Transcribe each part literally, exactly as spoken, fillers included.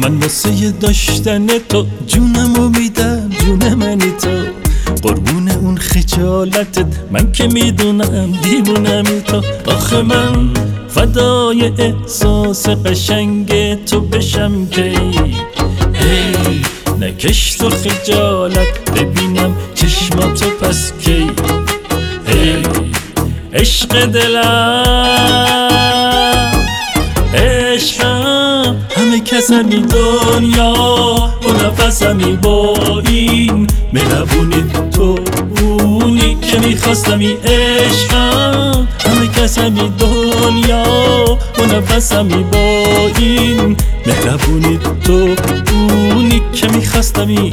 من واسه داشتن تو جونمو میدم، جون منی تو، قربون اون خجالتت من که میدونم دیوونمی تو. آخه من فدای احساس قشنگ تو بشم کی، هی نکش تو خجالت ببینم چشماتو پس کی. هی عشق دلم، عشقم، همه کسمی دنیا و نفسمی با این مهربونی تو اونی که میخواستمی. عشقم، همه کسمی دنیا و نفسمی با این مهربونی تو اونی که میخواستمی.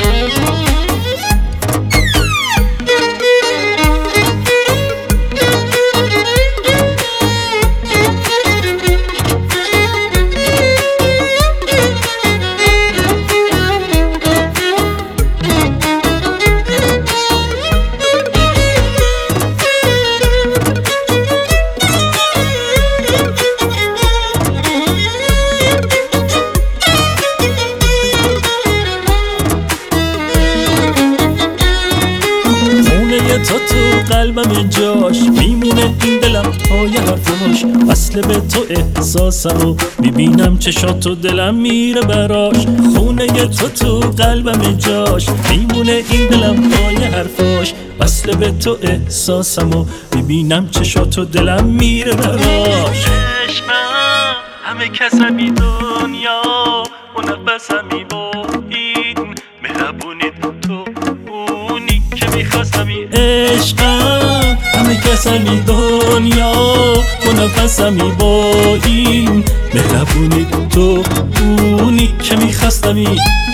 تو تو قلبم جاش میمونه این دلم پای حرفاش، وصل به تو احساسمو میبینم چشات و دلم میره براش. خونه تو تو قلبم جاش میمونه این دلم پای حرفاش، وصل به تو احساسمو میبینم چشات و دلم میره براش. عشقم، همه کسمی دنیا و نفسمی با این مهربونی تو اونی که میخواستمی. عشقم، همه کسمی دنیا و نفسمی با این مهربونی تو اونی که میخواستمی.